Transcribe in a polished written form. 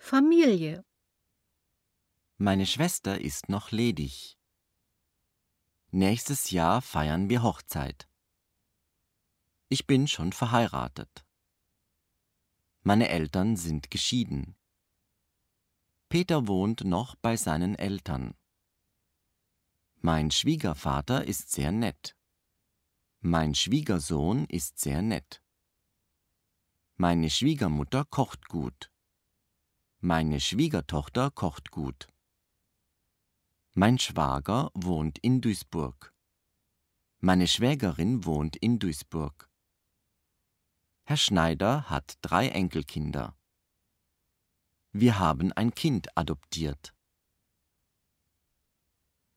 Familie. Meine Schwester ist noch ledig. Nächstes Jahr feiern wir Hochzeit. Ich bin schon verheiratet. Meine Eltern sind geschieden. Peter wohnt noch bei seinen Eltern. Mein Schwiegervater ist sehr nett. Mein Schwiegersohn ist sehr nett. Meine Schwiegermutter kocht gut. Meine Schwiegertochter kocht gut. Mein Schwager wohnt in Duisburg. Meine Schwägerin wohnt in Duisburg. Herr Schneider hat 3 Enkelkinder. Wir haben ein Kind adoptiert.